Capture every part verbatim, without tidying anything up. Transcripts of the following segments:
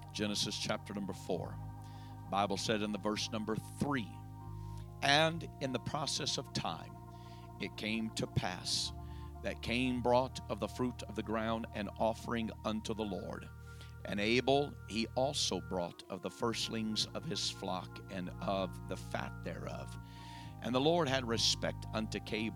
Genesis chapter number four. The Bible said in the verse number three, and in the process of time it came to pass that Cain brought of the fruit of the ground an offering unto the Lord. And Abel he also brought of the firstlings of his flock and of the fat thereof. And the Lord had respect unto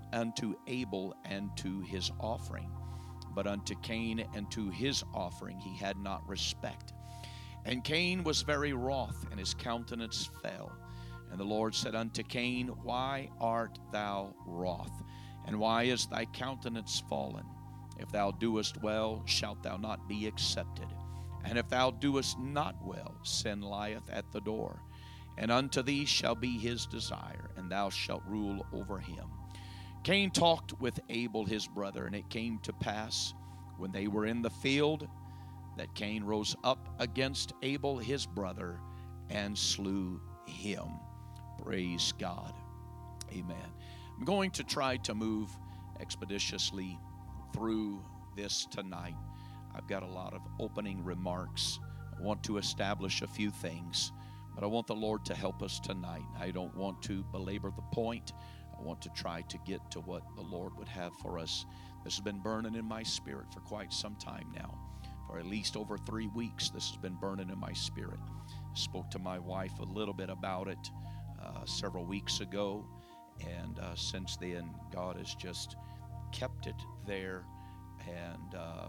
Abel and to his offering, but unto Cain and to his offering he had not respect. And Cain was very wroth, and his countenance fell. And the Lord said unto Cain, why art thou wroth? And why is thy countenance fallen? If thou doest well, shalt thou not be accepted. And if thou doest not well, sin lieth at the door. And unto thee shall be his desire, and thou shalt rule over him. Cain talked with Abel his brother, and it came to pass, when they were in the field, that Cain rose up against Abel his brother, and slew him. Praise God. Amen. I'm going to try to move expeditiously through this tonight. I've got a lot of opening remarks. I want to establish a few things, but I want the Lord to help us tonight. I don't want to belabor the point. I want to try to get to what the Lord would have for us. This has been burning in my spirit for quite some time now. For at least over three weeks, this has been burning in my spirit. I spoke to my wife a little bit about it uh, several weeks ago, and uh, since then, God has just kept it there. And uh,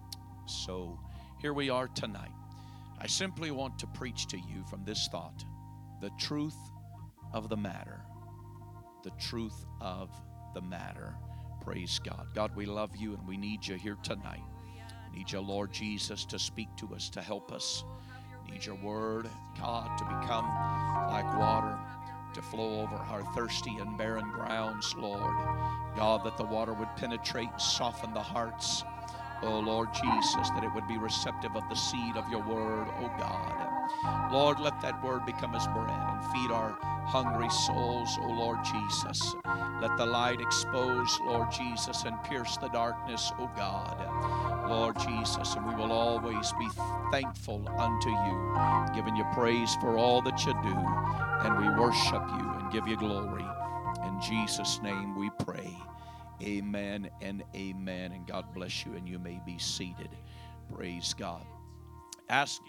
so here we are tonight. I simply want to preach to you from this thought, the truth of the matter. The truth of the matter. Praise God. God, we love you, and we need you here tonight. Need you, Lord Jesus, to speak to us, to help us. Need your word, God, to become like water, to flow over our thirsty and barren grounds, Lord. God, that the water would penetrate and soften the hearts. Oh, Lord Jesus, that it would be receptive of the seed of your word, oh God. Lord, let that word become as bread and feed our hungry souls, oh Lord Jesus. Let the light expose, Lord Jesus, and pierce the darkness, oh God. Lord Jesus, and we will always be thankful unto you, giving you praise for all that you do, and we worship you and give you glory. In Jesus' name we pray. Amen and amen. And God bless you, and you may be seated. Praise God. Asking,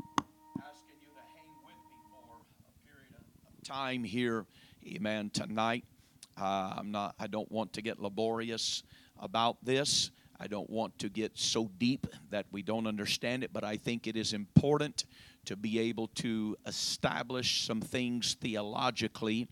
asking you to hang with me for a period of time here, amen, tonight. Uh, I'm not. I don't want to get laborious about this. I don't want to get so deep that we don't understand it, but I think it is important to be able to establish some things theologically,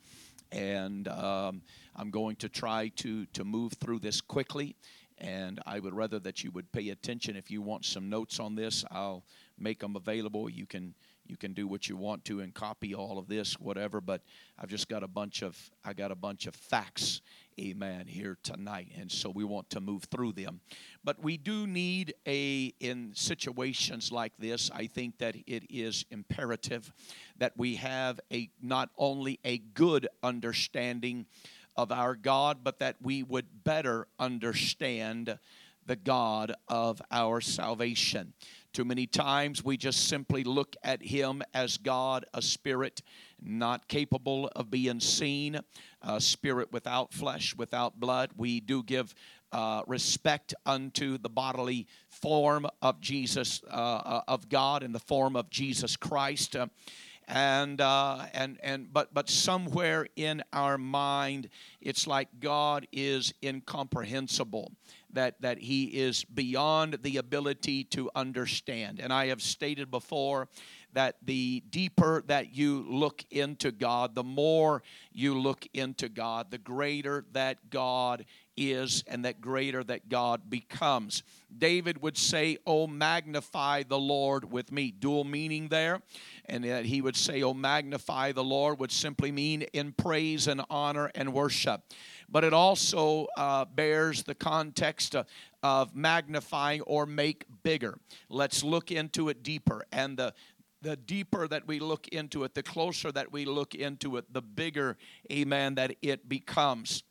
and um, I'm going to try to, to move through this quickly, and I would rather that you would pay attention. If you want some notes on this, I'll make them available. You can you can do what you want to and copy all of this, whatever, but I've just got a bunch of I got a bunch of facts, amen, here tonight, and so we want to move through them. But we do need a, in situations like this, I think that it is imperative that we have a not only a good understanding of our God, but that we would better understand the God of our salvation. Too many times we just simply look at him as God, a spirit not capable of being seen, a spirit without flesh, without blood. We do give uh, respect unto the bodily form of Jesus, uh, of God, in the form of Jesus Christ. Uh, And uh, and and but but somewhere in our mind, it's like God is incomprehensible, that that He is beyond the ability to understand. And I have stated before that the deeper that you look into God, the more you look into God, the greater that God is and that greater that God becomes. David would say, "Oh, magnify the Lord with me." Dual meaning there. And that he would say, "Oh, magnify the Lord," would simply mean in praise and honor and worship. But it also uh, bears the context of, of magnifying or make bigger. Let's look into it deeper. And the The deeper that we look into it, the closer that we look into it, the bigger, amen, that it becomes.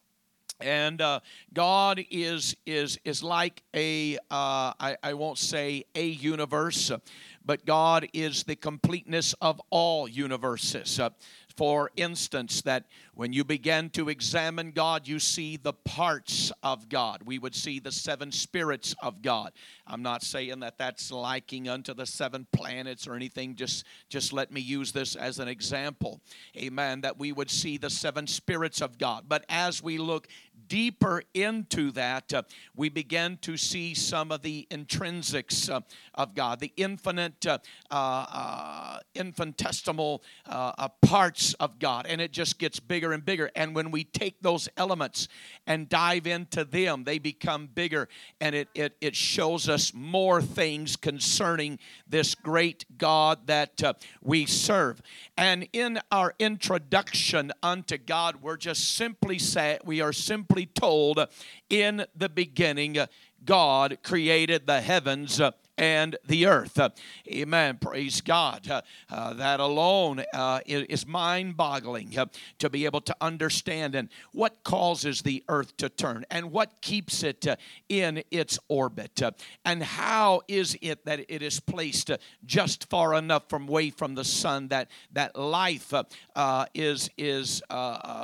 And uh, God is is is like a, uh, I, I won't say a universe, but God is the completeness of all universes. Uh, For instance, that when you begin to examine God, you see the parts of God. We would see the seven spirits of God. I'm not saying that that's liking unto the seven planets or anything. Just, just let me use this as an example. Amen. That we would see the seven spirits of God. But as we look deeper into that, uh, we begin to see some of the intrinsics uh, of God, the infinite, uh, uh, uh, infinitesimal uh, uh, parts of God, and it just gets bigger and bigger. And when we take those elements and dive into them, they become bigger, and it it, it shows us more things concerning this great God that uh, we serve. And in our introduction unto God, we're just simply say we are simply told, in the beginning, God created the heavens uh, and the earth. Uh, amen. Praise God. Uh, uh, that alone uh, is mind-boggling uh, to be able to understand. And what causes the earth to turn, and what keeps it uh, in its orbit, uh, and how is it that it is placed uh, just far enough from away from the sun that that life uh, uh, is is uh, uh,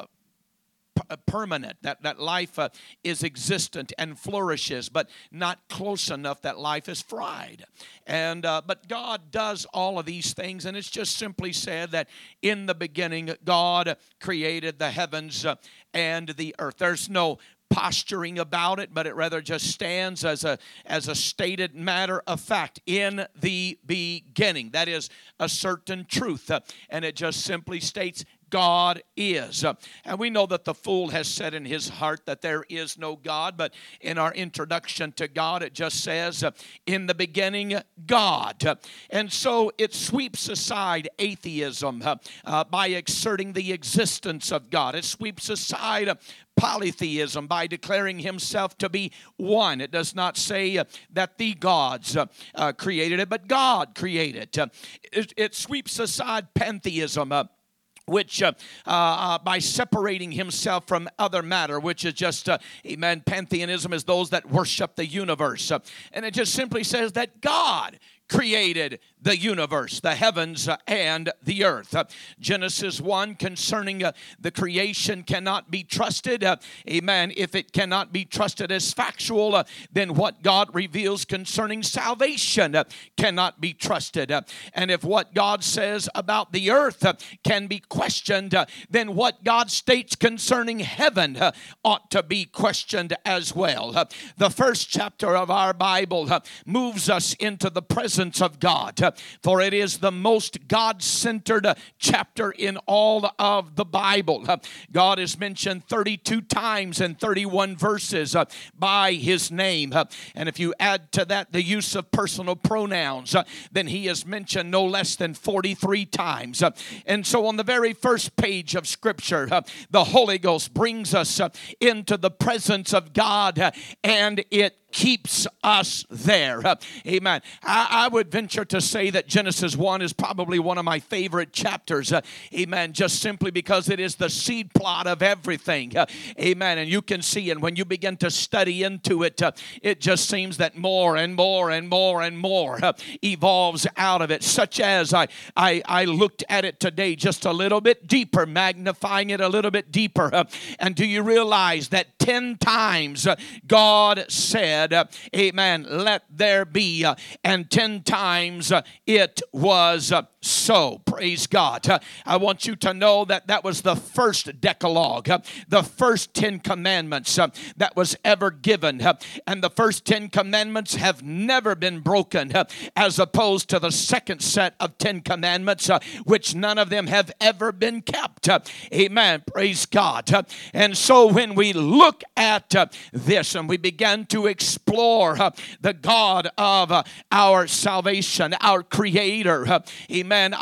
permanent, that, that life uh, is existent and flourishes, but not close enough that life is fried. And uh, but God does all of these things, and it's just simply said that in the beginning God created the heavens uh, and the earth. There's no posturing about it, but it rather just stands as a as a stated matter of fact. In the beginning, that is a certain truth, uh, and it just simply states God is. Uh, and we know that the fool has said in his heart that there is no God, but in our introduction to God, it just says, uh, in the beginning, God. Uh, and so it sweeps aside atheism uh, uh, by asserting the existence of God. It sweeps aside uh, polytheism by declaring himself to be one. It does not say uh, that the gods uh, uh, created it, but God created it. Uh, it, it sweeps aside pantheism, uh, which uh, uh, by separating himself from other matter, which is just, uh, amen, pantheism is those that worship the universe. Uh, and it just simply says that God created the universe, the heavens uh, and the earth. Uh, Genesis one concerning uh, the creation cannot be trusted. Uh, amen. If it cannot be trusted as factual, uh, then what God reveals concerning salvation uh, cannot be trusted. Uh, and if what God says about the earth uh, can be questioned, uh, then what God states concerning heaven uh, ought to be questioned as well. Uh, the first chapter of our Bible uh, moves us into the presence of God, uh, for it is the most God-centered uh, chapter in all of the Bible. Uh, God is mentioned thirty-two times in thirty-one verses uh, by his name. Uh, and if you add to that the use of personal pronouns, uh, then he is mentioned no less than forty-three times. Uh, and so on the very first page of Scripture, uh, the Holy Ghost brings us uh, into the presence of God, uh, and it keeps us there. Uh, amen. I, I would venture to say that Genesis one is probably one of my favorite chapters. Uh, amen. Just simply because it is the seed plot of everything. Uh, amen. And you can see, and when you begin to study into it, uh, it just seems that more and more and more and more uh, evolves out of it. Such as I, I, I looked at it today just a little bit deeper, magnifying it a little bit deeper. Uh, and do you realize that ten times uh, God said, Uh, amen, let there be, uh, and ten times uh, it was uh, so. Praise God. Uh, I want you to know that that was the first Decalogue, uh, the first Ten Commandments uh, that was ever given. Uh, and the first Ten Commandments have never been broken, uh, as opposed to the second set of Ten Commandments, uh, which none of them have ever been kept. Uh, amen. Praise God. Uh, and so when we look at uh, this and we begin to explore uh, the God of uh, our salvation, our Creator, uh, amen, I have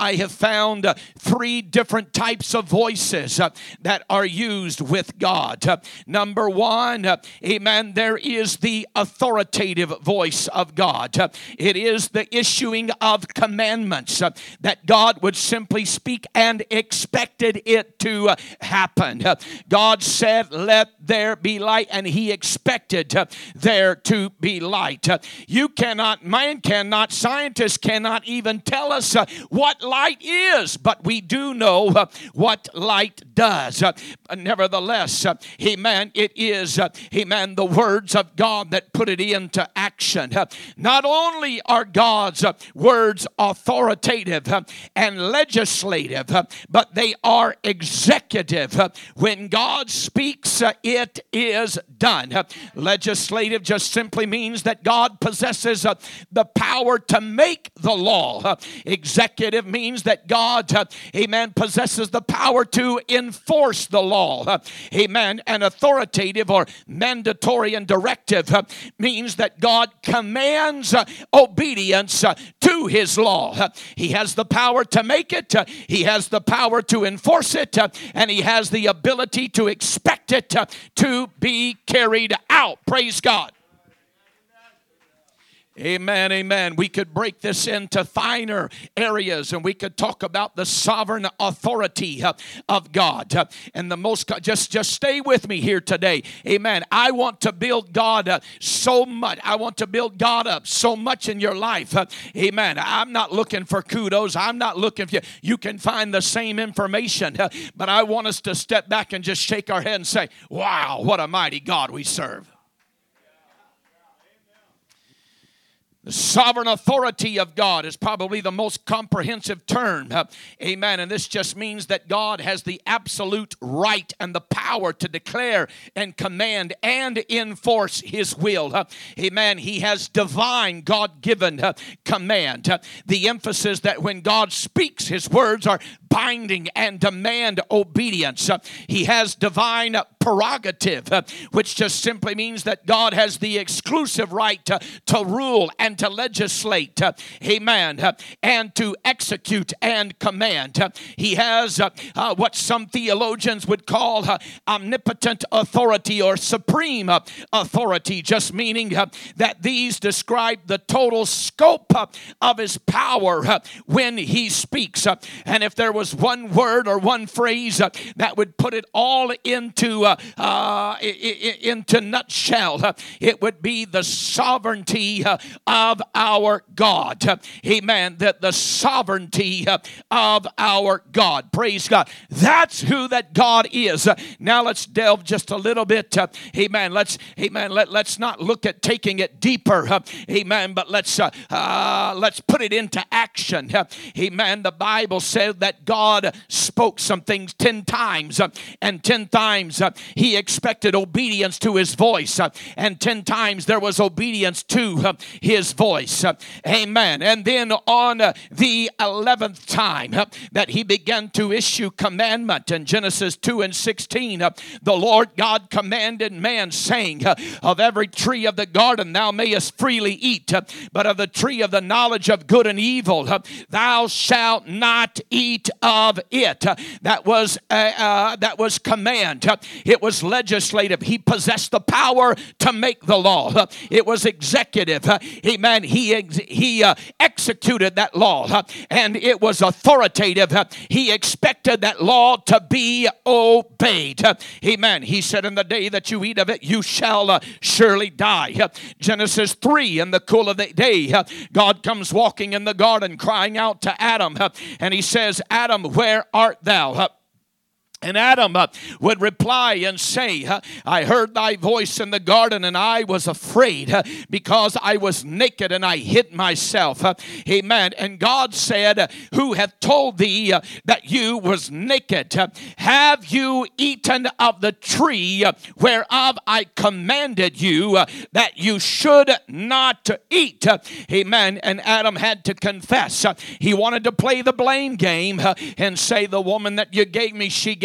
found uh, three different types of voices uh, that are used with God. Uh, number one, uh, amen, there is the authoritative voice of God. Uh, it is the issuing of commandments uh, that God would simply speak and expected it to uh, happen. Uh, God said, let there be light, and he expected uh, there to be light. Uh, you cannot, man cannot, scientists cannot even tell us uh, what light is, but we do know uh, what light does. Uh, nevertheless, uh, amen, it is, uh, amen, the words of God that put it into action. Uh, not only are God's uh, words authoritative uh, and legislative, uh, but they are executive. Uh, when God speaks, uh, it is done. Uh, legislative just simply means that God possesses uh, the power to make the law. Uh, executive means that God, uh, amen, possesses the power to enforce the law. Uh, amen. And authoritative or mandatory and directive uh, means that God commands uh, obedience uh, to his law. Uh, he has the power to make it. Uh, he has the power to enforce it. Uh, and he has the ability to expect it uh, to be carried out. Praise God. Amen, amen. We could break this into finer areas, and we could talk about the sovereign authority uh, of God. Uh, and the most, just, just stay with me here today. Amen. I want to build God uh, so much. I want to build God up so much in your life. Uh, amen. I'm not looking for kudos. I'm not looking for you. You can find the same information, uh, but I want us to step back and just shake our head and say, wow, what a mighty God we serve. The sovereign authority of God is probably the most comprehensive term. Uh, amen. And this just means that God has the absolute right and the power to declare and command and enforce his will. Uh, amen. He has divine, God-given uh, command. Uh, the emphasis that when God speaks, his words are binding and demand obedience. Uh, he has divine prerogative, uh, which just simply means that God has the exclusive right to, to rule and to legislate, uh, amen, uh, and to execute and command. Uh, he has uh, uh, what some theologians would call uh, omnipotent authority or supreme uh, authority, just meaning uh, that these describe the total scope uh, of his power uh, when he speaks. Uh, and if there was one word or one phrase uh, that would put it all into uh, uh, into nutshell, uh, it would be the sovereignty uh, of our God. Uh, amen. That the sovereignty uh, of our God. Praise God. That's who that God is. Uh, now let's delve just a little bit. Uh, amen. Let's amen. Let, let's not look at taking it deeper. Uh, amen. But let's uh, uh, let's put it into action. Uh, amen. The Bible said that God spoke some things ten times, uh, and ten times uh, he expected obedience to his voice, uh, and ten times there was obedience to uh, his voice. Uh, amen. And then on uh, the eleventh time uh, that he began to issue commandment in Genesis two and sixteen, uh, the Lord God commanded man, saying, uh, of every tree of the garden thou mayest freely eat, uh, but of the tree of the knowledge of good and evil uh, thou shalt not eat of it. Uh, that was uh, uh, that was command. Uh, it was legislative. He possessed the power to make the law. Uh, it was executive. Uh, amen. He ex- he uh, executed that law, uh, and it was authoritative. Uh, he expected that law to be obeyed. Uh, amen. He said, in the day that you eat of it, you shall uh, surely die. Uh, Genesis three, in the cool of the day, uh, God comes walking in the garden crying out to Adam, uh, and he says, Adam, where art thou? Uh, And Adam uh, would reply and say, uh, I heard thy voice in the garden, and I was afraid uh, because I was naked and I hid myself. Uh, amen. And God said, uh, who hath told thee uh, that you was naked? Uh, have you eaten of the tree uh, whereof I commanded you uh, that you should not eat? Uh, amen. And Adam had to confess. Uh, he wanted to play the blame game uh, and say, the woman that you gave me, she gave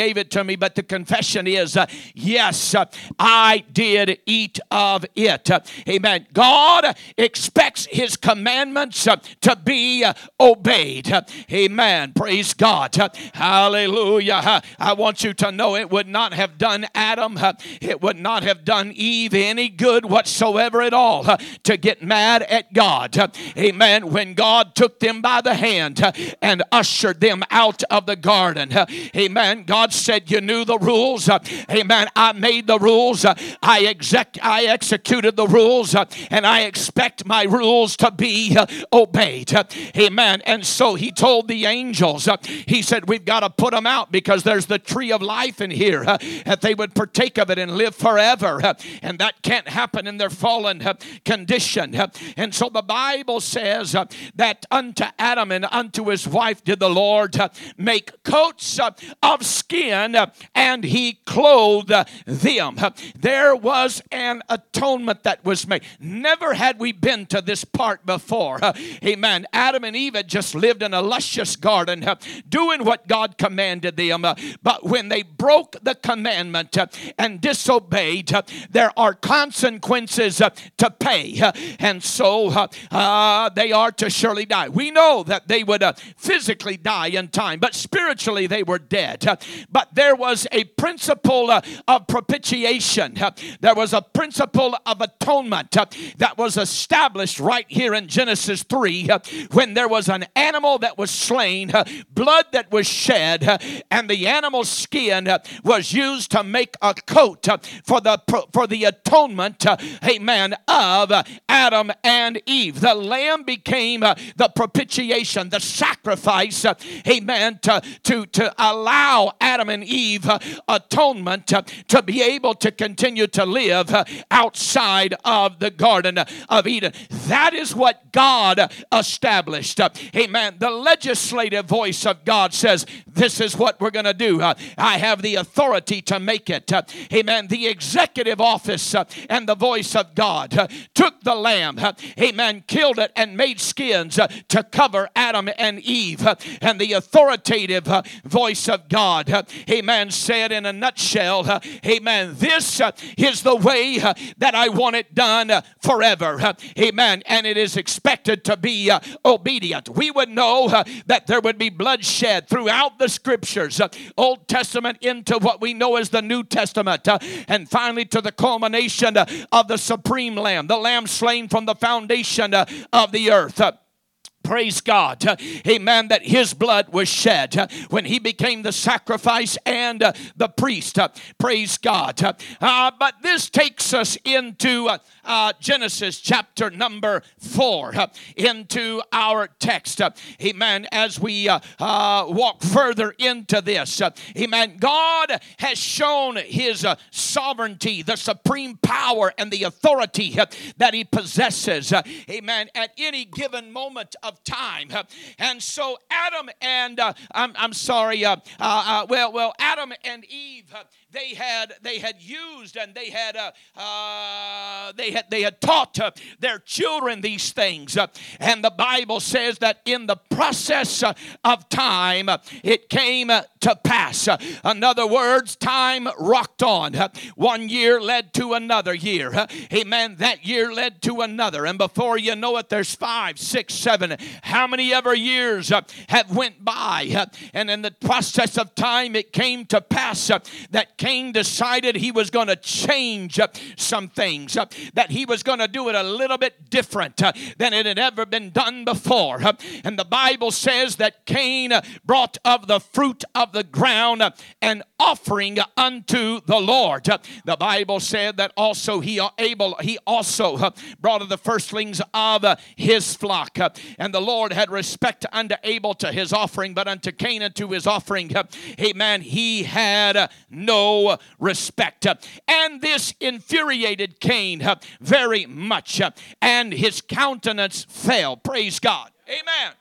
gave it to me, but the confession is, uh, yes, uh, I did eat of it. Uh, amen. God expects His commandments uh, to be uh, obeyed. Uh, amen. Praise God. Uh, hallelujah. Uh, I want you to know it would not have done Adam, uh, it would not have done Eve any good whatsoever at all uh, to get mad at God. Uh, amen. When God took them by the hand uh, and ushered them out of the garden. Uh, amen. God said, you knew the rules. Uh, amen. I made the rules. Uh, I exec- I executed the rules. Uh, and I expect my rules to be uh, obeyed. Uh, amen. And so He told the angels, uh, He said, we've got to put them out because there's the tree of life in here. Uh, that they would partake of it and live forever. Uh, and that can't happen in their fallen uh, condition. Uh, and so the Bible says uh, that unto Adam and unto his wife did the Lord uh, make coats uh, of skin, uh, and He clothed uh, them. Uh, there was an atonement that was made. Never had we been to this part before. Uh, amen. Adam and Eve had just lived in a luscious garden, uh, doing what God commanded them. Uh, but when they broke the commandment uh, and disobeyed, uh, there are consequences uh, to pay. Uh, and so uh, uh, they are to surely die. We know that they would uh, physically die in time, but spiritually they were dead. Uh, but there was a principle uh, of propitiation. Uh, there was a principle of atonement uh, that was established right here in Genesis three uh, when there was an animal that was slain, uh, blood that was shed, uh, and the animal's skin uh, was used to make a coat uh, for the for the atonement, uh, amen, of uh, Adam and Eve. The lamb became uh, the propitiation, the sacrifice, uh, amen, to, to, to allow Adam and Eve uh, atonement uh, to be able to continue to live uh, outside of the Garden of Eden. That is what God established. Uh, amen. The legislative voice of God says, this is what we're going to do. Uh, I have the authority to make it. Uh, amen. The executive office uh, and the voice of God uh, took the lamb, uh, amen, killed it and made skins uh, to cover Adam and Eve. Uh, and the authoritative uh, voice of God, uh, amen, said in a nutshell, uh, amen, this uh, is the way uh, that I want it done uh, forever. Uh, amen. And it is expected to be uh, obedient. We would know uh, that there would be bloodshed throughout the scriptures, uh, Old Testament into what we know as the New Testament, uh, and finally to the culmination uh, of the supreme lamb, the lamb slain from the foundation uh, of the earth. Uh, Praise God. Uh, amen. That His blood was shed uh, when He became the sacrifice and uh, the priest. Uh, praise God. Uh, uh, but this takes us into uh, uh, Genesis chapter number four, uh, into our text. Uh, amen. As we uh, uh, walk further into this. Uh, amen. God has shown His uh, sovereignty, the supreme power and the authority uh, that He possesses. Uh, amen. At any given moment of Of time. And so Adam and uh, I'm, I'm sorry uh, uh, uh, well well Adam and Eve uh, they had they had used and they had uh, uh, they had they had taught uh, their children these things, uh, and the Bible says that in the process uh, of time uh, it came uh, to pass. Uh, in other words, time rocked on. Uh, one year led to another year. Uh, amen. That year led to another, and before you know it, there's five, six, seven. How many ever years uh, have went by, uh, and in the process of time, it came to pass uh, that Cain decided he was going to change uh, some things, uh, that he was going to do it a little bit different uh, than it had ever been done before. Uh, and the Bible says that Cain uh, brought of the fruit of the ground uh, an offering unto the Lord. Uh, the Bible said that also he uh, able he also uh, brought of the firstlings of uh, his flock. Uh, and the Lord had respect unto Abel to his offering, but unto Cain and to his offering, uh, amen, he had uh, no respect. Uh, and this infuriated Cain uh, very much, uh, and his countenance fell. Praise God. Amen.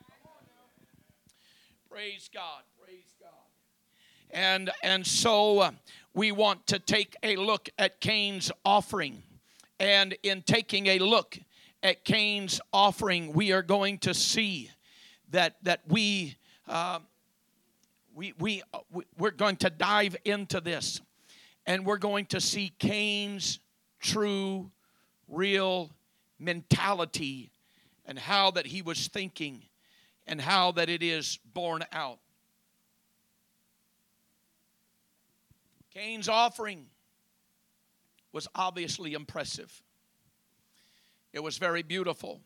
Praise God. Praise God. And, and so uh, we want to take a look at Cain's offering. And in taking a look at Cain's offering, we are going to see that that we uh, we, we, we're going to dive into this, and we're going to see Cain's true, real mentality and how that he was thinking and how that it is borne out. Cain's offering was obviously impressive. It was very beautiful.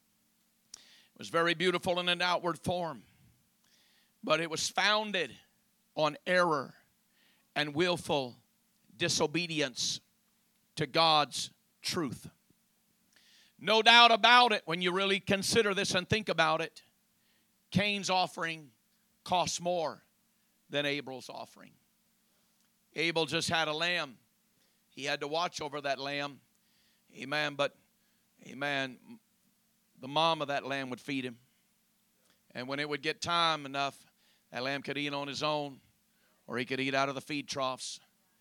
It was very beautiful in an outward form. But it was founded on error and willful disobedience to God's truth. No doubt about it, when you really consider this and think about it, Cain's offering cost more than Abel's offering. Abel just had a lamb. He had to watch over that lamb. Amen. But, amen, the mom of that lamb would feed him. And when it would get time enough, that lamb could eat on his own, or he could eat out of the feed troughs.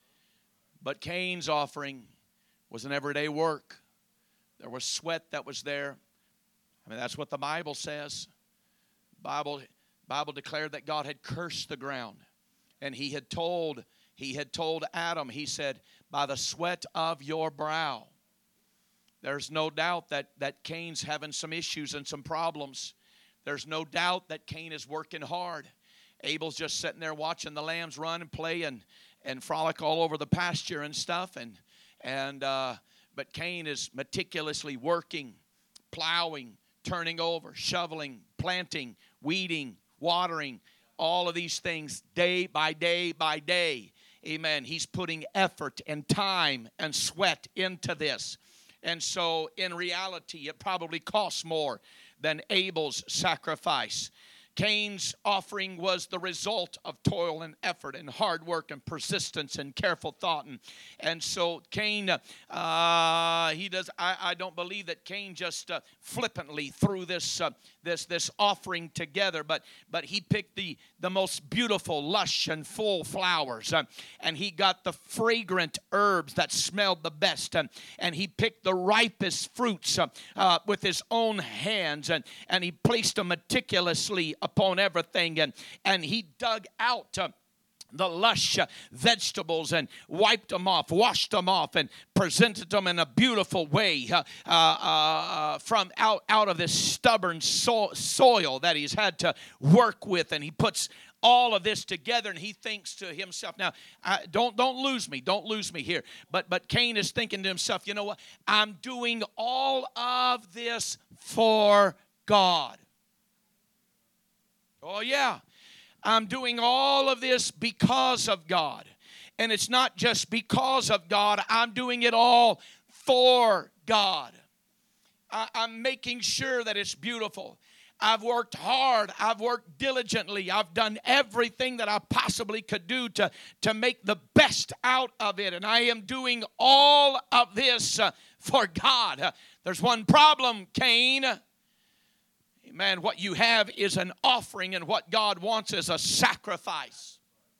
But Cain's offering was an everyday work. There was sweat that was there. I mean, that's what the Bible says. Bible, Bible declared that God had cursed the ground. And he had told, he had told Adam, he said, by the sweat of your brow. There's no doubt that, that Cain's having some issues and some problems. There's no doubt that Cain is working hard. Abel's just sitting there watching the lambs run and play and, and frolic all over the pasture and stuff. And, and uh, but Cain is meticulously working, plowing, turning over, shoveling, planting, weeding, watering, all of these things day by day by day. Amen. He's putting effort and time and sweat into this. And so in reality, it probably costs more than Abel's sacrifice. Cain's offering was the result of toil and effort and hard work and persistence and careful thought. And, and so Cain, uh, he does. I, I don't believe that Cain just uh, flippantly threw this uh, this this offering together, but but he picked the the most beautiful, lush and full flowers, uh, and he got the fragrant herbs that smelled the best, and and he picked the ripest fruits uh, uh, with his own hands, and and he placed them meticulously upon everything, and and he dug out uh, the lush uh, vegetables and wiped them off, washed them off, and presented them in a beautiful way uh, uh, uh, from out, out of this stubborn so- soil that he's had to work with. And he puts all of this together, and he thinks to himself, now, I, don't don't lose me, don't lose me here. But, but Cain is thinking to himself, you know what? I'm doing all of this for God. Oh, yeah. I'm doing all of this because of God. And it's not just because of God. I'm doing it all for God. I, I'm making sure that it's beautiful. I've worked hard. I've worked diligently. I've done everything that I possibly could do to, to make the best out of it. And I am doing all of this uh, for God. Uh, there's one problem, Cain. Man, what you have is an offering, and what God wants is a sacrifice.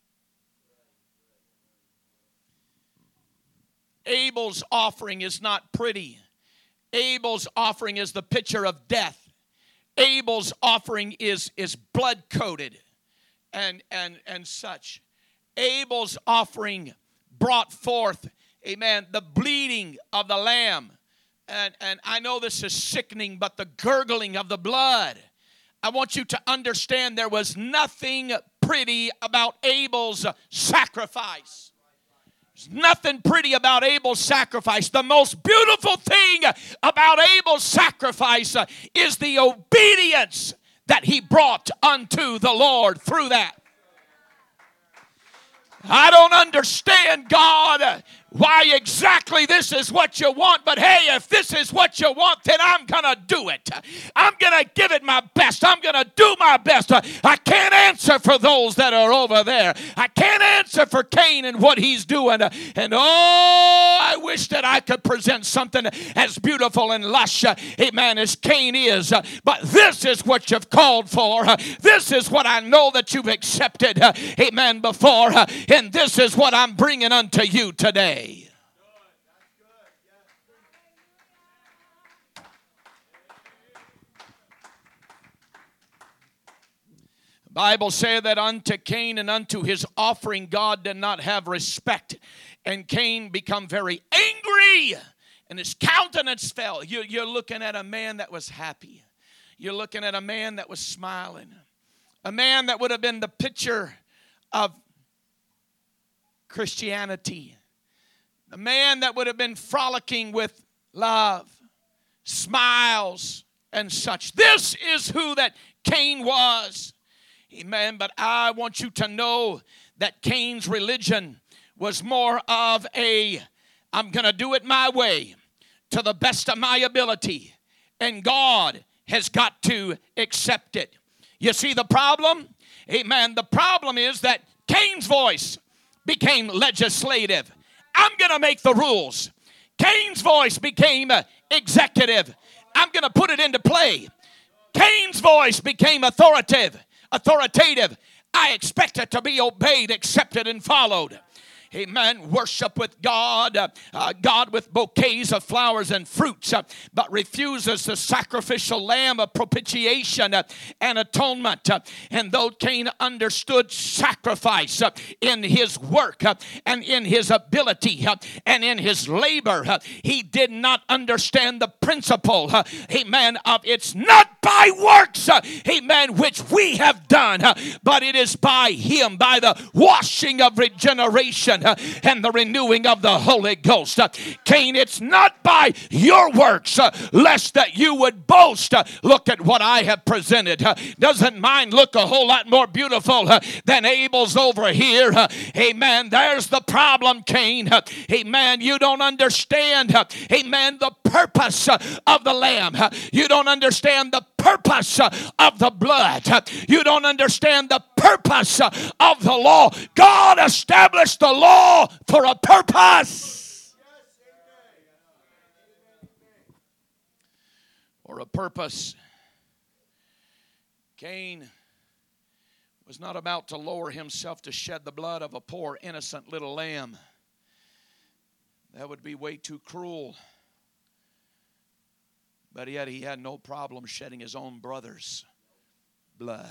Abel's offering is not pretty. Abel's offering is the picture of death. Abel's offering is, is blood-coated and, and, and such. Abel's offering brought forth, amen, the bleeding of the lamb. And, and I know this is sickening, but the gurgling of the blood. I want you to understand there was nothing pretty about Abel's sacrifice. There's nothing pretty about Abel's sacrifice. The most beautiful thing about Abel's sacrifice is the obedience that he brought unto the Lord through that. I don't understand, God, why exactly this is what you want, but hey, if this is what you want, then I'm going to do it. I'm going to give it my best. I'm going to do my best. I can't answer for those that are over there. I can't answer for Cain and what he's doing. And oh, I wish that I could present something as beautiful and lush, amen, as Cain is. But this is what you've called for. This is what I know that you've accepted, amen, before. And this is what I'm bringing unto you today. The Bible said that unto Cain and unto his offering God did not have respect. And Cain become very angry, and his countenance fell. You're, you're looking at a man that was happy. You're looking at a man that was smiling. A man that would have been the picture of Christianity. A man that would have been frolicking with love, smiles, and such. This is who that Cain was. Amen. But I want you to know that Cain's religion was more of a, I'm going to do it my way, to the best of my ability. And God has got to accept it. You see the problem? Amen. The problem is that Cain's voice became legislative. I'm going to make the rules. Cain's voice became uh, executive. I'm going to put it into play. Cain's voice became authoritative. Authoritative. I expect it to be obeyed, accepted, and followed. Amen. Worship with God, uh, uh, God with bouquets of flowers and fruits, uh, but refuses the sacrificial lamb of propitiation uh, and atonement. Uh, and though Cain understood sacrifice uh, in his work uh, and in his ability uh, and in his labor, uh, he did not understand the principle, uh, amen, of it's not by works, uh, amen, which we have done, uh, but it is by him, by the washing of regeneration uh, and the renewing of the Holy Ghost. Uh, Cain, it's not by your works, uh, lest that you would boast. Uh, look at what I have presented. Uh, doesn't mine look a whole lot more beautiful uh, than Abel's over here? Uh, amen. There's the problem, Cain. Uh, amen. You don't understand, uh, amen, the purpose uh, of the lamb. Uh, you don't understand the purpose uh, of the blood. Uh, you don't understand the purpose uh, of the law. God established the law for a purpose. For a purpose. Cain was not about to lower himself to shed the blood of a poor innocent little lamb. That would be way too cruel. But yet he had no problem shedding his own brother's blood.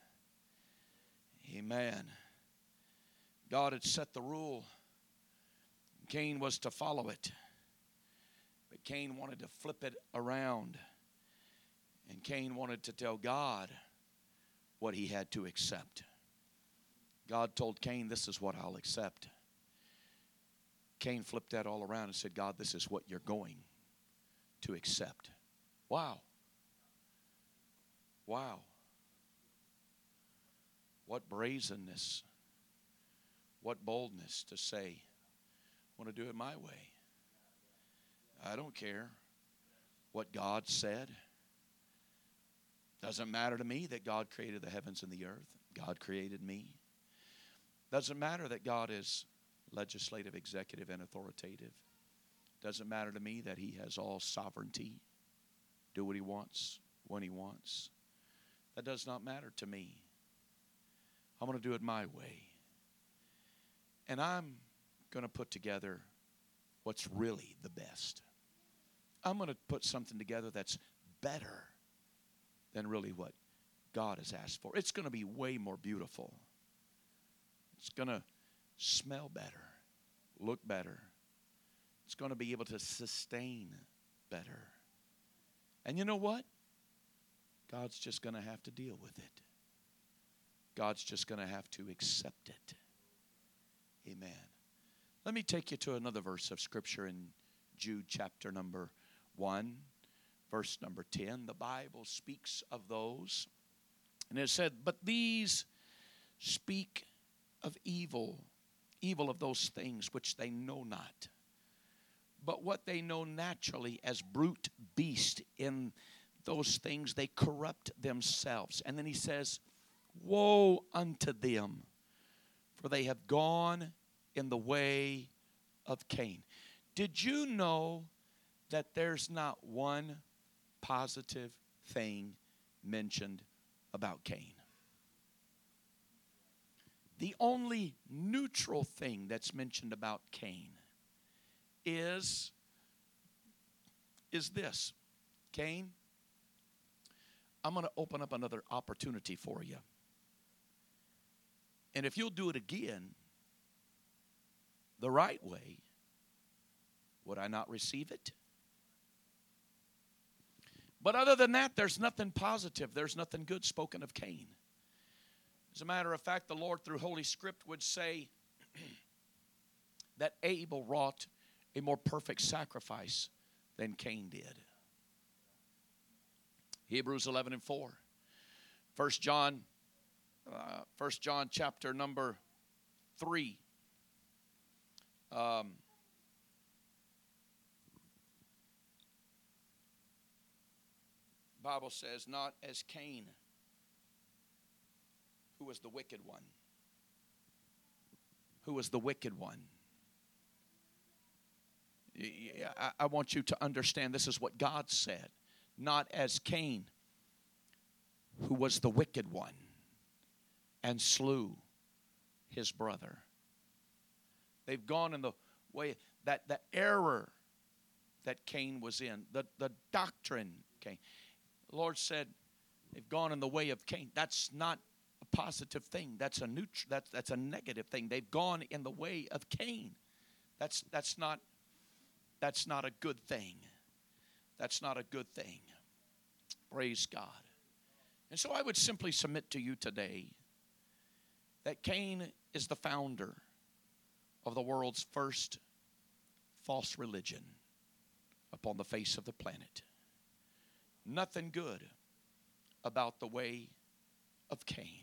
Amen. God had set the rule. Cain was to follow it. But Cain wanted to flip it around. And Cain wanted to tell God what he had to accept. God told Cain, this is what I'll accept. Cain flipped that all around and said, God, this is what you're going to accept. Wow. Wow. What brazenness. What boldness to say, I want to do it my way. I don't care what God said. Doesn't matter to me that God created the heavens and the earth. God created me. Doesn't matter that God is legislative, executive, and authoritative. Doesn't matter to me that he has all sovereignty. Do what he wants, when he wants. That does not matter to me. I'm going to do it my way. And I'm going to put together what's really the best. I'm going to put something together that's better than really what God has asked for. It's going to be way more beautiful. It's going to smell better, look better. It's going to be able to sustain better. And you know what? God's just going to have to deal with it. God's just going to have to accept it. Amen. Let me take you to another verse of Scripture in Jude chapter number one, verse number ten. The Bible speaks of those. And it said, but these speak of evil, evil of those things which they know not. But what they know naturally as brute beast, in those things they corrupt themselves. And then he says, woe unto them, for they have gone in the way of Cain. Did you know that there's not one positive thing mentioned about Cain? The only neutral thing that's mentioned about Cain is, is this. Cain, I'm going to open up another opportunity for you. And if you'll do it again the right way, would I not receive it? But other than that, there's nothing positive. There's nothing good spoken of Cain. As a matter of fact, the Lord through Holy Script would say that Abel wrought a more perfect sacrifice than Cain did. Hebrews eleven and four. First John, uh, First John chapter number three. Um, Bible says, not as Cain, who was the wicked one. Who was the wicked one? I, I want you to understand this is what God said. Not as Cain, who was the wicked one and slew his brother. They've gone in the way, that the error that Cain was in, the, the doctrine Cain. The Lord said, they've gone in the way of Cain. That's not a positive thing. That's a neutral, that's, that's a negative thing. They've gone in the way of Cain. That's, that's, not, that's not a good thing. That's not a good thing. Praise God. And so I would simply submit to you today that Cain is the founder of the world's first false religion upon the face of the planet. Nothing good about the way of Cain.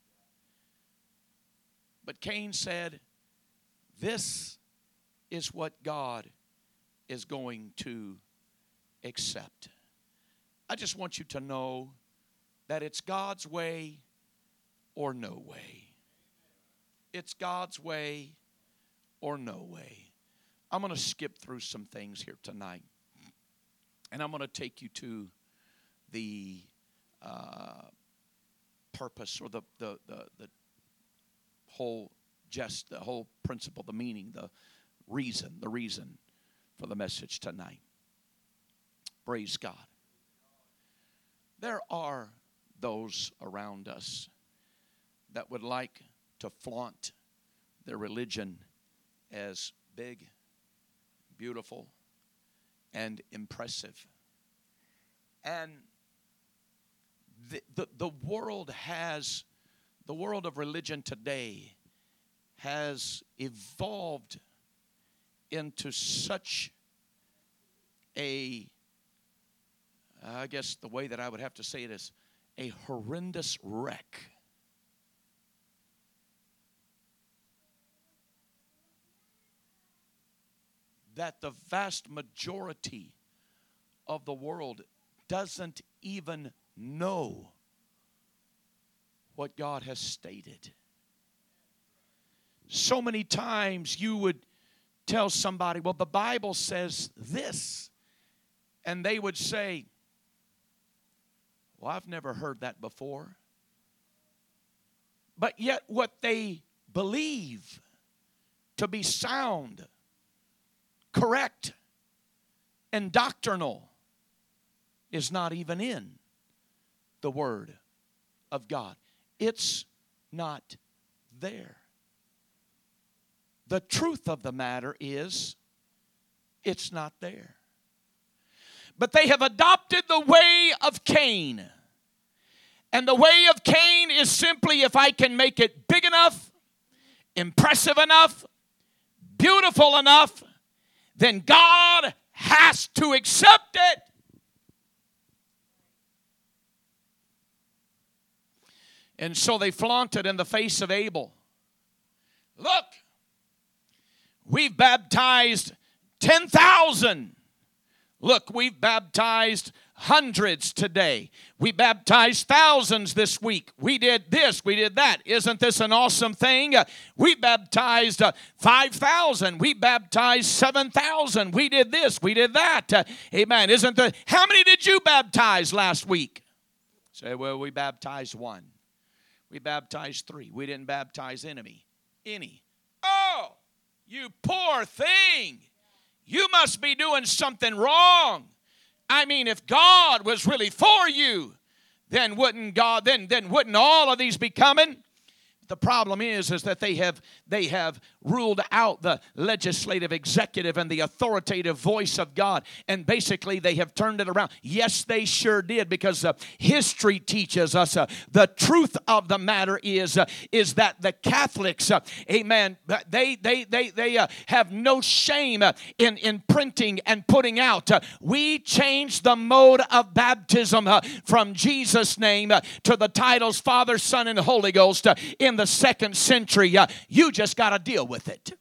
But Cain said, this is what God is going to accept. I just want you to know that it's God's way or no way. It's God's way or no way. I'm going to skip through some things here tonight. And I'm going to take you to the uh, purpose or the, the, the, the whole just, the whole principle, the meaning, the reason, the reason for the message tonight. Praise God. There are those around us that would like to flaunt their religion as big, beautiful, and impressive. And the, the, the world has, the world of religion today has evolved into such a, I guess the way that I would have to say it is, a horrendous wreck. That the vast majority of the world doesn't even know what God has stated. So many times you would tell somebody, well, the Bible says this. And they would say, well, I've never heard that before. But yet what they believe to be sound, correct, and doctrinal is not even in the Word of God. It's not there. The truth of the matter is, it's not there. But they have adopted the way of Cain. And the way of Cain is simply, if I can make it big enough, impressive enough, beautiful enough, then God has to accept it. And so they flaunted in the face of Abel. Look, we've baptized ten thousand. Look, we've baptized hundreds today. We baptized thousands this week. We did this, we did that. Isn't this an awesome thing? Uh, we baptized uh, five thousand. We baptized seven thousand. We did this, we did that. Uh, amen. Isn't the, how many did you baptize last week? Say, well, we baptized one. We baptized three. We didn't baptize enemy. Any. Oh, you poor thing. You must be doing something wrong. I mean, if God was really for you, then wouldn't God, then, then wouldn't all of these be coming? The problem is, is that they have they have ruled out the legislative, executive, and the authoritative voice of God, and basically they have turned it around. Yes, they sure did, because uh, history teaches us uh, the truth of the matter is uh, is that the Catholics, uh, amen, they they they they uh, have no shame uh, in in printing and putting out. Uh, we changed the mode of baptism uh, from Jesus' name uh, to the titles Father, Son, and Holy Ghost uh, in the second century. Uh, you just got to deal with it.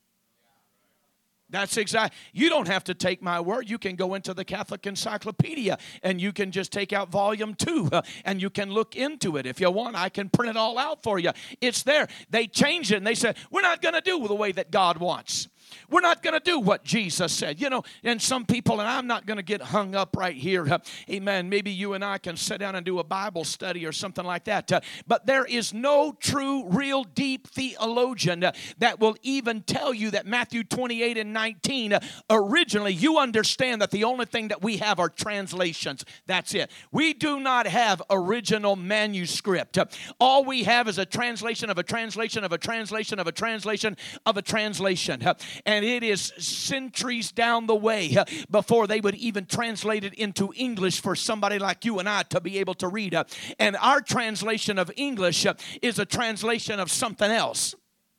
That's exactly. You don't have to take my word. You can go into the Catholic Encyclopedia and you can just take out volume two uh, and you can look into it. If you want, I can print it all out for you. It's there. They changed it and they said, we're not going to do the way that God wants. We're not going to do what Jesus said. You know, and some people, and I'm not going to get hung up right here. Uh, amen. Maybe you and I can sit down and do a Bible study or something like that. Uh, but there is no true, real, deep theologian uh, that will even tell you that Matthew twenty-eight and nineteen, uh, originally, you understand that the only thing that we have are translations. That's it. We do not have original manuscript. Uh, all we have is a translation of a translation of a translation of a translation of a translation. Uh, And it is centuries down the way uh, before they would even translate it into English for somebody like you and I to be able to read. Uh, and our translation of English uh, is a translation of something else.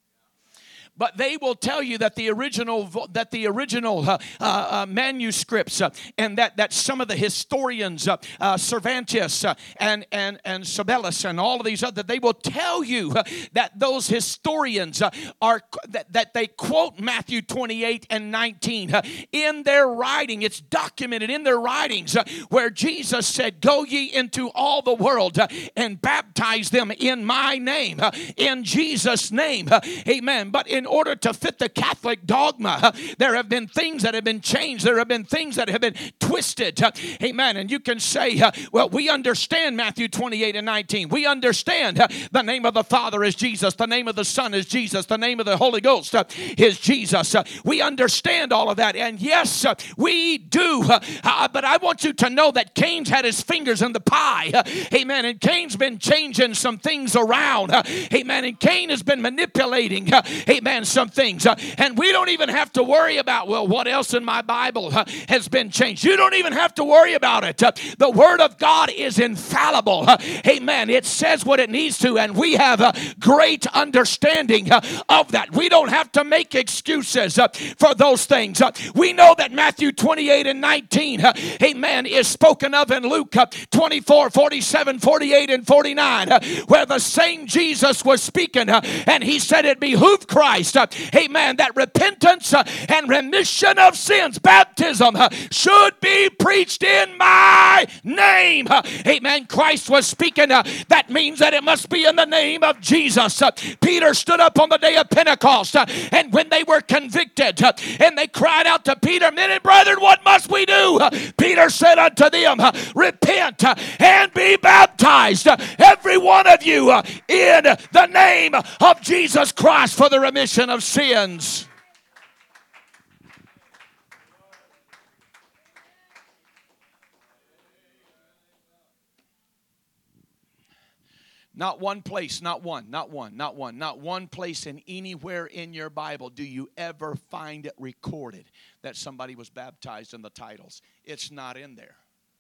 But they will tell you that the original that the original uh, uh, manuscripts uh, and that, that some of the historians, uh, uh, Cervantes uh, and and and Sabellus and all of these other, they will tell you uh, that those historians uh, are that, that they quote Matthew twenty-eight and nineteen uh, in their writing. It's documented in their writings uh, where Jesus said, "Go ye into all the world uh, and baptize them in my name," uh, in Jesus' name. Uh, amen. But in In order to fit the Catholic dogma, there have been things that have been changed. There have been things that have been twisted. Amen. And you can say, well, we understand Matthew twenty-eight and nineteen. We understand the name of the Father is Jesus. The name of the Son is Jesus. The name of the Holy Ghost is Jesus. We understand all of that. And yes, we do. But I want you to know that Cain's had his fingers in the pie. Amen. And Cain's been changing some things around. Amen. And Cain has been manipulating. Amen. Some things. Uh, and we don't even have to worry about, well, what else in my Bible uh, has been changed. You don't even have to worry about it. Uh, the Word of God is infallible. Uh, amen. It says what it needs to, and we have a great understanding uh, of that. We don't have to make excuses uh, for those things. Uh, we know that Matthew twenty-eight and nineteen, uh, amen, is spoken of in Luke uh, twenty-four, forty-seven, forty-eight, and forty-nine, uh, where the same Jesus was speaking, uh, and he said it behooved Christ, uh, amen, that repentance uh, and remission of sins, baptism, uh, should be preached in my name. Uh, amen. Christ was speaking. Uh, that means that it must be in the name of Jesus. Uh, Peter stood up on the day of Pentecost, uh, and when they were convicted, uh, and they cried out to Peter, "Men and brethren, what must we do?" Uh, Peter said unto them, uh, "Repent uh, and be baptized, uh, every one of you, uh, in the name of Jesus Christ for the remission of sins." Not one place, not one, not one, not one, not one place in anywhere in your Bible do you ever find it recorded that somebody was baptized in the titles. It's not in there.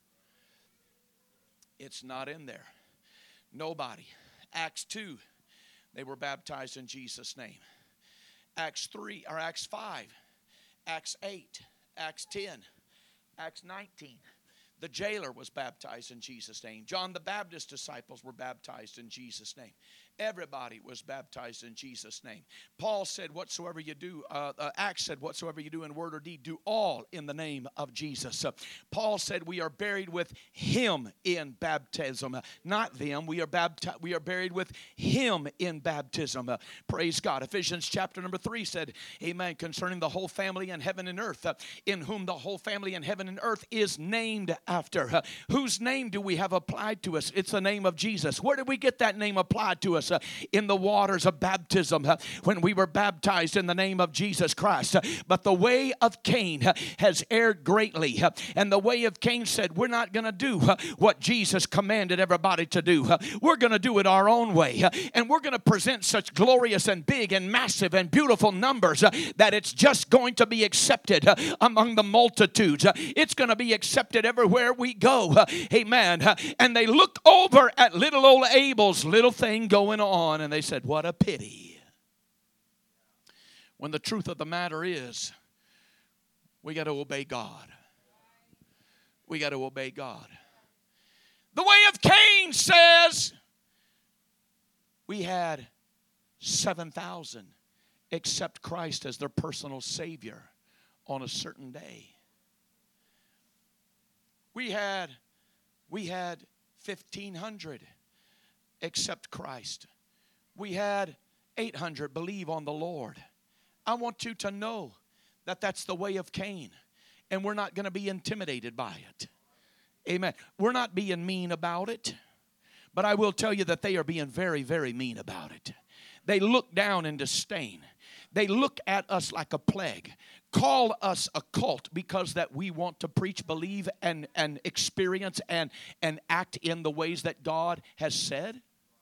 It's not in there. Nobody. Acts two, they were baptized in Jesus' name. Acts three, or Acts five, Acts eight, Acts ten, Acts nineteen. The jailer was baptized in Jesus' name. John the Baptist's disciples were baptized in Jesus' name. Everybody was baptized in Jesus' name. Paul said, whatsoever you do, uh, uh, Acts said, whatsoever you do in word or deed, do all in the name of Jesus. Uh, Paul said, we are buried with him in baptism. Uh, not them. We are baptized. We are buried with him in baptism. Uh, praise God. Ephesians chapter number three said, amen, concerning the whole family in heaven and earth, uh, in whom the whole family in heaven and earth is named after. Uh, whose name do we have applied to us? It's the name of Jesus. Where did we get that name applied to us? us uh, in the waters of baptism uh, when we were baptized in the name of Jesus Christ. Uh, but the way of Cain uh, has erred greatly. Uh, and the way of Cain said, we're not going to do uh, what Jesus commanded everybody to do. Uh, we're going to do it our own way. Uh, and we're going to present such glorious and big and massive and beautiful numbers uh, that it's just going to be accepted uh, among the multitudes. Uh, it's going to be accepted everywhere we go. Uh, amen. Uh, and they looked over at little old Abel's little thing going on, and they said, what a pity. When the truth of the matter is, we got to obey God. We got to obey God. The way of Cain says we had seven thousand accept Christ as their personal Savior on a certain day. We had, we had fifteen hundred accept Christ. We had eight hundred believe on the Lord. I want you to know that that's the way of Cain. And we're not going to be intimidated by it. Amen. We're not being mean about it. But I will tell you that they are being very, very mean about it. They look down in disdain. They look at us like a plague. Call us a cult because that we want to preach, believe, and, and experience and, and act in the ways that God has said.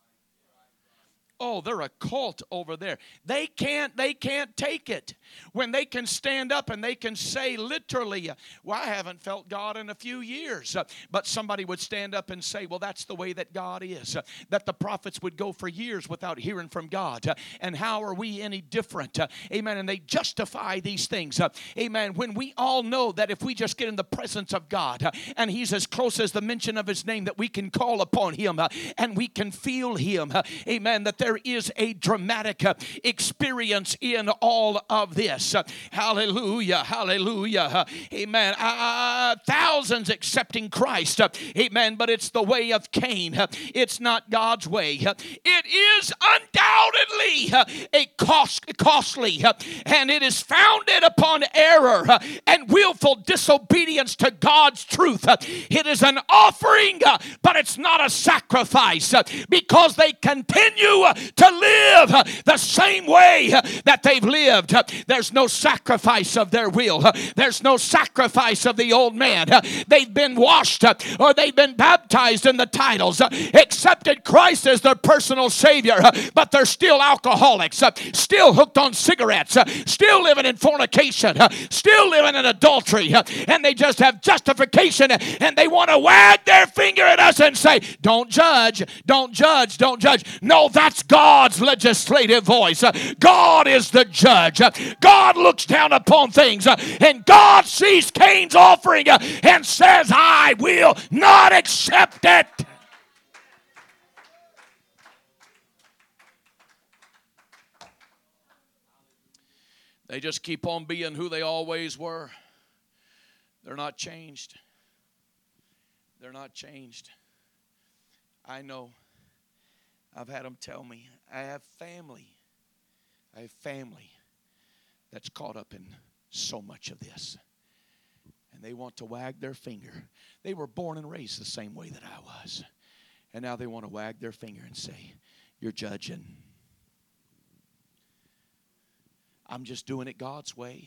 Oh, they're a cult over there. They can't, they can't take it. When they can stand up and they can say literally, well, I haven't felt God in a few years. Uh, but somebody would stand up and say, well, that's the way that God is. Uh, that the prophets would go for years without hearing from God. Uh, and how are we any different? Uh, amen. And they justify these things. Uh, amen. When we all know that if we just get in the presence of God uh, and He's as close as the mention of His name, that we can call upon Him uh, and we can feel Him. Uh, amen. That there is a dramatic uh, experience in all of this. Uh, hallelujah, hallelujah, uh, amen. Uh, thousands accepting Christ, uh, amen, but it's the way of Cain. Uh, it's not God's way. Uh, it is undoubtedly uh, a cost, costly, uh, and it is founded upon error uh, and willful disobedience to God's truth. Uh, it is an offering, uh, but it's not a sacrifice uh, because they continue uh, to live uh, the same way uh, that they've lived. Uh, there's no sacrifice of their will. Uh, there's no sacrifice of the old man. Uh, they've been washed uh, or they've been baptized in the titles, uh, accepted Christ as their personal Savior, uh, but they're still alcoholics, uh, still hooked on cigarettes, uh, still living in fornication, uh, still living in adultery, uh, and they just have justification uh, and they want to wag their finger at us and say, don't judge, don't judge, don't judge. No, that's God's legislative voice. God is the judge. God looks down upon things, and God sees Cain's offering and says, I will not accept it. They just keep on being who they always were. They're not changed. They're not changed. I know. I've had them tell me, I have family. I have family that's caught up in so much of this. And they want to wag their finger. They were born and raised the same way that I was. And now they want to wag their finger and say, you're judging. I'm just doing it God's way.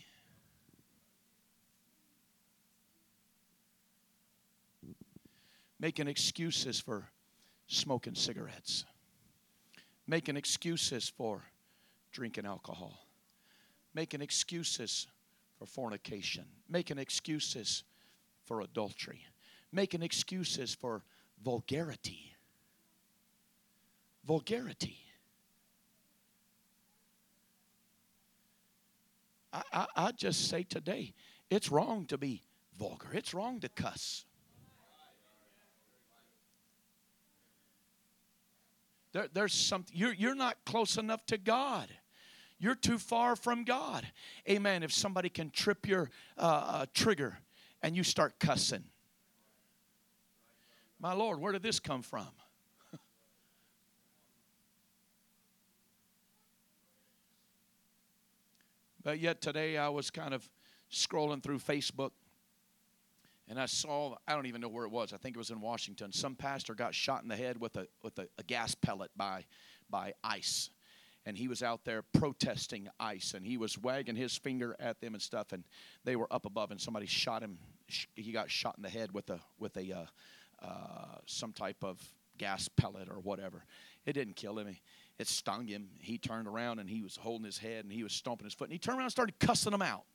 Making excuses for smoking cigarettes. Making excuses for drinking alcohol. Making excuses for fornication. Making excuses for adultery. Making excuses for vulgarity. Vulgarity. I, I, I just say today, it's wrong to be vulgar. It's wrong to cuss. There, there's something, you're, you're not close enough to God. You're too far from God. Amen. If somebody can trip your uh, uh, trigger and you start cussing. My Lord, where did this come from? But yet today I was kind of scrolling through Facebook. And I saw, I don't even know where it was. I think it was in Washington. Some pastor got shot in the head with a with a, a gas pellet by by ICE. And he was out there protesting ICE, and he was wagging his finger at them and stuff, and they were up above, and somebody shot him. He got shot in the head with a with a uh, uh, some type of gas pellet or whatever. It didn't kill him. It stung him. He turned around, and he was holding his head, and he was stomping his foot, and he turned around and started cussing them out.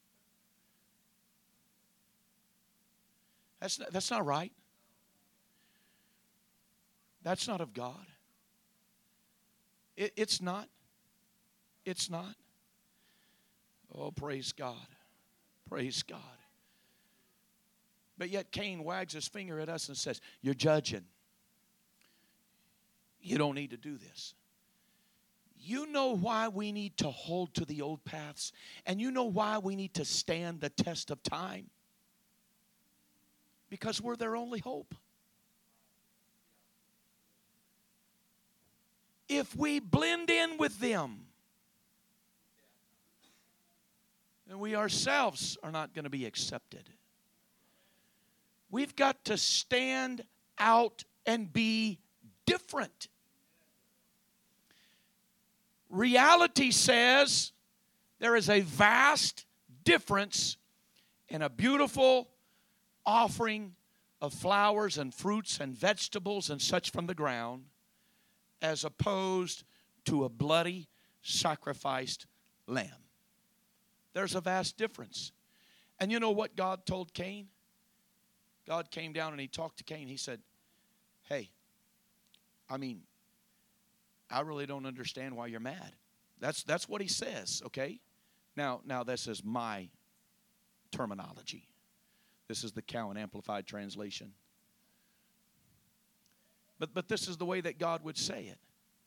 That's not, that's not right. That's not of God. It, it's not. It's not. Oh, praise God. Praise God. But yet Cain wags his finger at us and says, you're judging. You don't need to do this. You know why we need to hold to the old paths, and you know why we need to stand the test of time. Because we're their only hope. If we blend in with them, then we ourselves are not going to be accepted. We've got to stand out and be different. Reality says there is a vast difference in a beautiful offering of flowers and fruits and vegetables and such from the ground, as opposed to a bloody, sacrificed lamb. There's a vast difference. And you know what God told Cain? God came down and he talked to Cain. He said, hey, I mean, I really don't understand why you're mad. That's that's what he says, okay? Now, now this is my terminology. This is the Cowan Amplified Translation. But but this is the way that God would say it.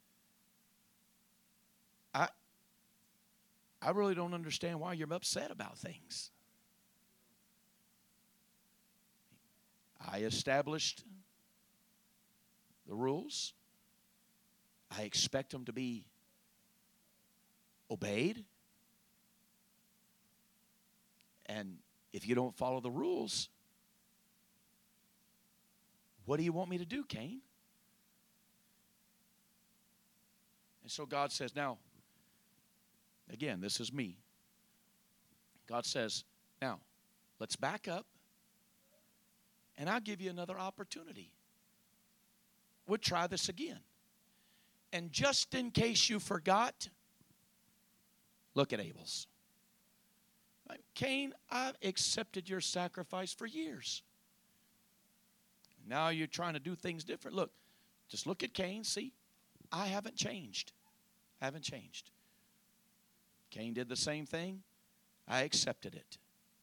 I I really don't understand why you're upset about things. I established the rules. I expect them to be obeyed. And if you don't follow the rules, what do you want me to do, Cain? And so God says, now, again, this is me. God says, now, let's back up, and I'll give you another opportunity. We'll try this again. And just in case you forgot, look at Abel's. Cain, I've accepted your sacrifice for years. Now you're trying to do things different. Look, just look at Cain. See, I haven't changed. I haven't changed. Cain did the same thing. I accepted it.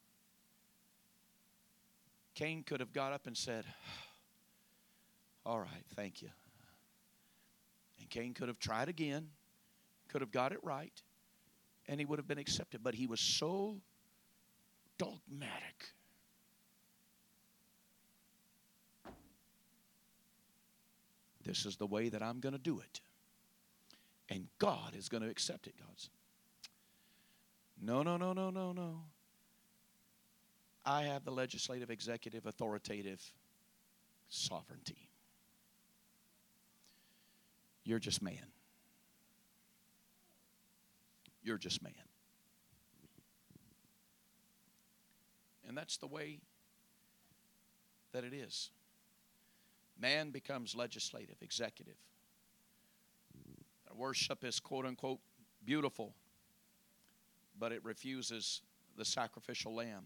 Cain could have got up and said, all right, thank you. And Cain could have tried again, could have got it right, and he would have been accepted. But he was so dogmatic. This is the way that I'm going to do it. And God is going to accept it, God's. No, no, no, no, no, no. I have the legislative, executive, authoritative sovereignty. You're just man. You're just man. And that's the way that it is. Man becomes legislative, executive. Our worship is quote unquote beautiful, but it refuses the sacrificial lamb.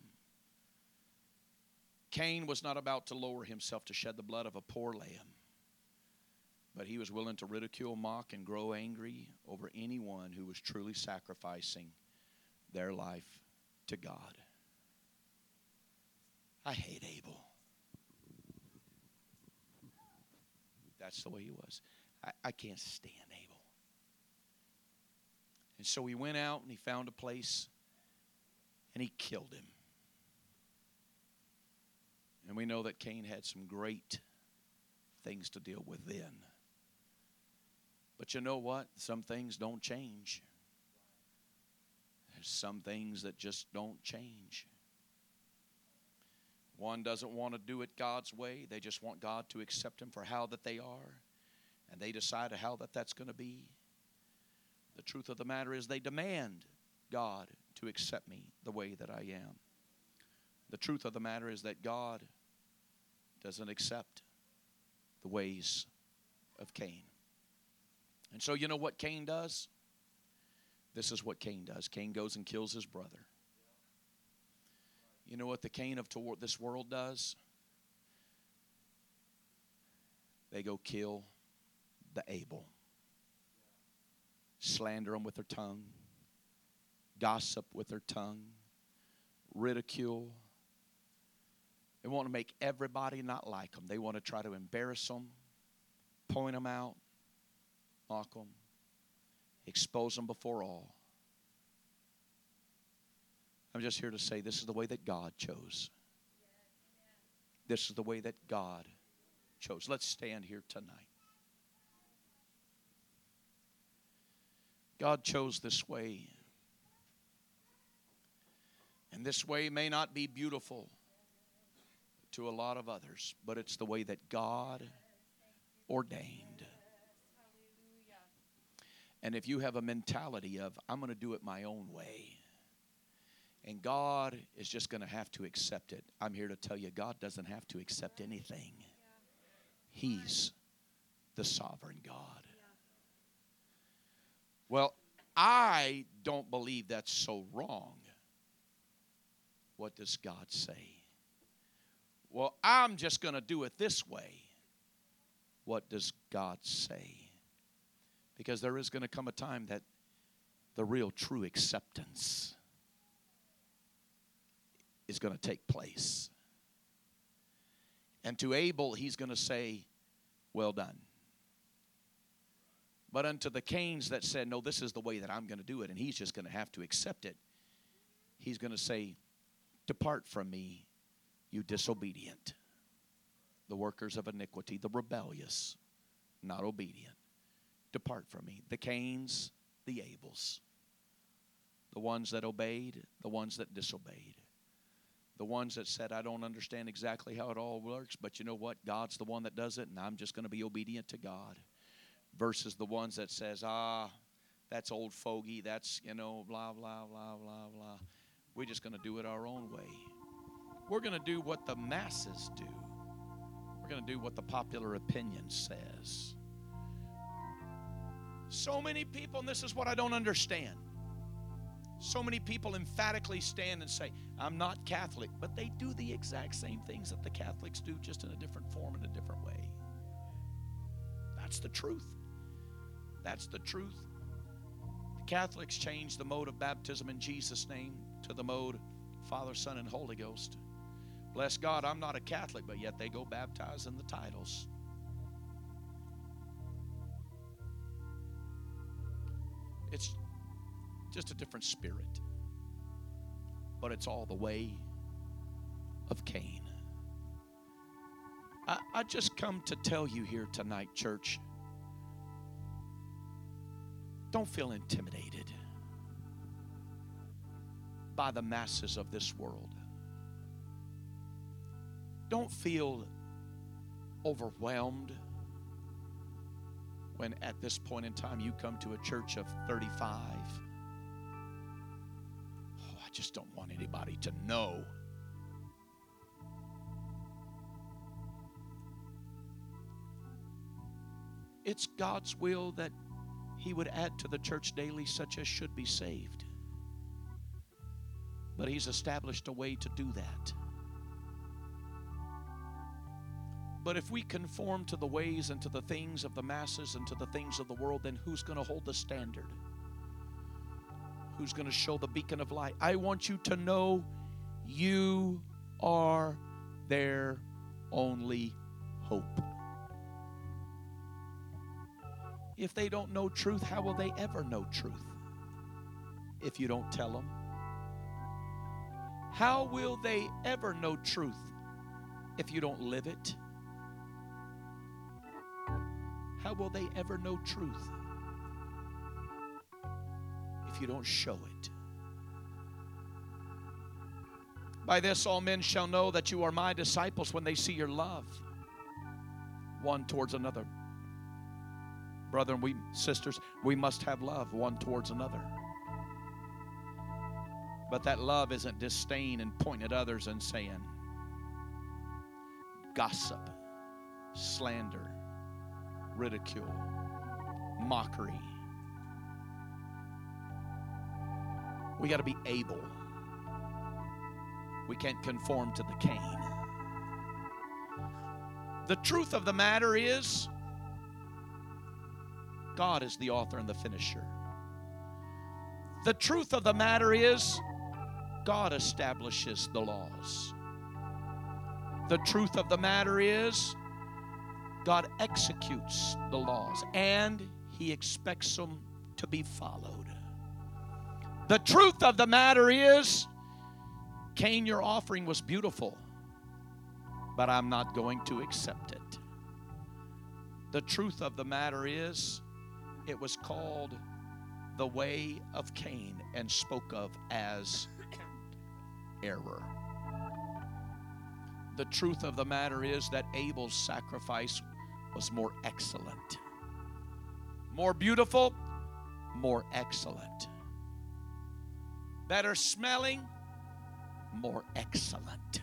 Cain was not about to lower himself to shed the blood of a poor lamb, but he was willing to ridicule, mock, and grow angry over anyone who was truly sacrificing their life to God. I hate Abel. That's the way he was. I, I can't stand Abel. And so he went out and he found a place and he killed him. And we know that Cain had some great things to deal with then. But you know what? Some things don't change. There's some things that just don't change. One doesn't want to do it God's way. They just want God to accept them for how that they are. and they decide how that that's going to be. The truth of the matter is they demand God to accept me the way that I am. The truth of the matter is that God doesn't accept the ways of Cain. And so you know what Cain does? This is what Cain does. Cain goes and kills his brother. You know what the Cain of this world does? They go kill the Abel. Slander them with their tongue. Gossip with their tongue. Ridicule. They want to make everybody not like them. They want to try to embarrass them, point them out, mock them, expose them before all. I'm just here to say this is the way that God chose. This is the way that God chose. Let's stand here tonight. God chose this way. And this way may not be beautiful to a lot of others, but it's the way that God ordained. And if you have a mentality of, I'm going to do it my own way, and God is just going to have to accept it, I'm here to tell you, God doesn't have to accept anything. He's the sovereign God. Well, I don't believe that's so wrong. What does God say? Well, I'm just going to do it this way. What does God say? Because there is going to come a time that the real true acceptance is going to take place. And to Abel, he's going to say, well done. But unto the Cains that said, no, this is the way that I'm going to do it, and he's just going to have to accept it, he's going to say, depart from me, you disobedient, the workers of iniquity, the rebellious, not obedient. Depart from me. The Cains, the Abels, the ones that obeyed, the ones that disobeyed, the ones that said, I don't understand exactly how it all works, but you know what? God's the one that does it, and I'm just going to be obedient to God. Versus the ones that says, ah, that's old fogey, that's, you know, blah, blah, blah, blah, blah. We're just going to do it our own way. We're going to do what the masses do. We're going to do what the popular opinion says. So many people, and this is what I don't understand, so many people emphatically stand and say, I'm not Catholic, but they do the exact same things that the Catholics do, just in a different form, in a different way. That's the truth. That's the truth. The Catholics changed the mode of baptism in Jesus' name to the mode Father, Son, and Holy Ghost. Bless God, I'm not a Catholic, but yet they go baptize in the titles. It's just a different spirit. But it's all the way of Cain. I, I just come to tell you here tonight, church, don't feel intimidated by the masses of this world. Don't feel overwhelmed when at this point in time you come to a church of thirty-five. Oh, I just don't want anybody to know. It's God's will that He would add to the church daily such as should be saved. But He's established a way to do that. But if we conform to the ways and to the things of the masses and to the things of the world, then who's going to hold the standard? Who's going to show the beacon of light? I want you to know you are their only hope. If they don't know truth, how will they ever know truth? If you don't tell them. How will they ever know truth if you don't live it? How will they ever know truth if you don't show it? By this all men shall know that you are my disciples when they see your love one towards another. Brethren, we, sisters, we must have love one towards another. But that love isn't disdain and pointing at others and saying gossip, slander, ridicule, mockery. We got to be able. We can't conform to the Cain. The truth of the matter is, God is the author and the finisher. The truth of the matter is, God establishes the laws. The truth of the matter is, God executes the laws, and He expects them to be followed. The truth of the matter is, Cain, your offering was beautiful, but I'm not going to accept it. The truth of the matter is, it was called the way of Cain and spoke of as error. The truth of the matter is that Abel's sacrifice was more excellent. More beautiful, more excellent. Better smelling, more excellent.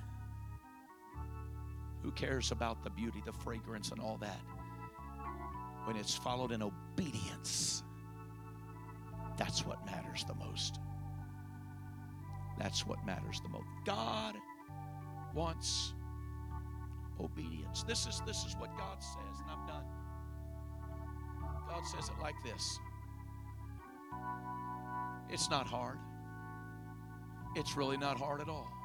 Who cares about the beauty, the fragrance, and all that? When it's followed in obedience, that's what matters the most. That's what matters the most. God wants obedience. This is, this is what God says, and I'm done. God says it like this. It's not hard. It's really not hard at all.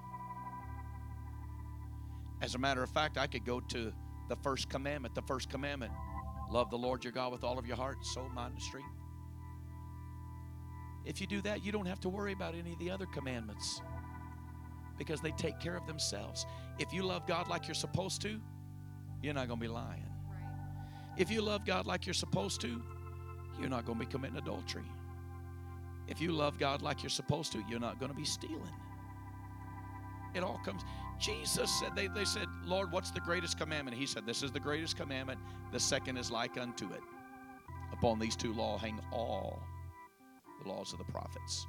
As a matter of fact, I could go to the first commandment. The first commandment, love the Lord your God with all of your heart, soul, mind, and strength. If you do that, you don't have to worry about any of the other commandments because they take care of themselves. If you love God like you're supposed to, you're not going to be lying. Right. If you love God like you're supposed to, you're not going to be committing adultery. If you love God like you're supposed to, you're not going to be stealing. It all comes. Jesus said, they, they said, Lord, what's the greatest commandment? He said, this is the greatest commandment. The second is like unto it. Upon these two laws hang all the laws of the prophets.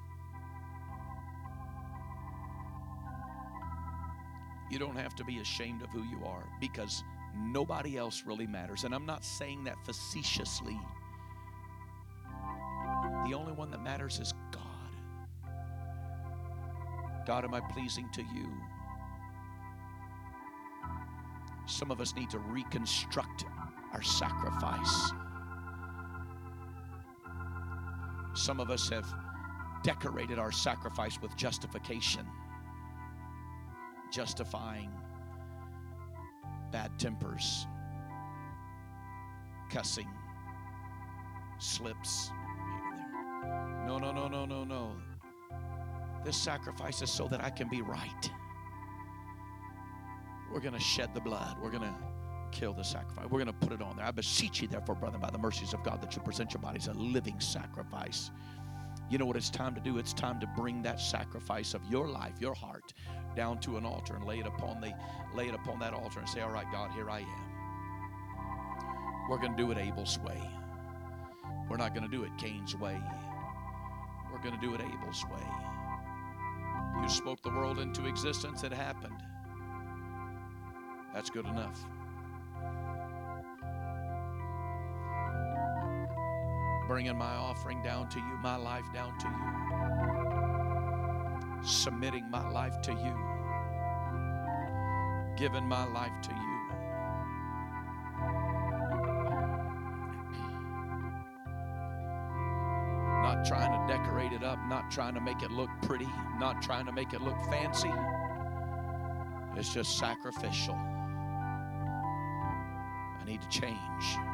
You don't have to be ashamed of who you are because nobody else really matters. And I'm not saying that facetiously. The only one that matters is God. God, am I pleasing to you? Some of us need to reconstruct our sacrifice. Some of us have decorated our sacrifice with justification, justifying bad tempers, cussing, slips. No, no, no, no, no, no. This sacrifice is so that I can be right. We're going to shed the blood. We're going to kill the sacrifice. We're going to put it on there. I beseech you, therefore, brethren, by the mercies of God, that you present your bodies a living sacrifice. You know what it's time to do? It's time to bring that sacrifice of your life, your heart, down to an altar and lay it upon the, lay it upon that altar and say, all right, God, here I am. We're going to do it Abel's way. We're not going to do it Cain's way. We're going to do it Abel's way. You spoke the world into existence. It happened. That's good enough. Bringing my offering down to you, my life down to you. Submitting my life to you. Giving my life to you. Not trying to decorate it up, not trying to make it look pretty, not trying to make it look fancy. It's just sacrificial. I need to change.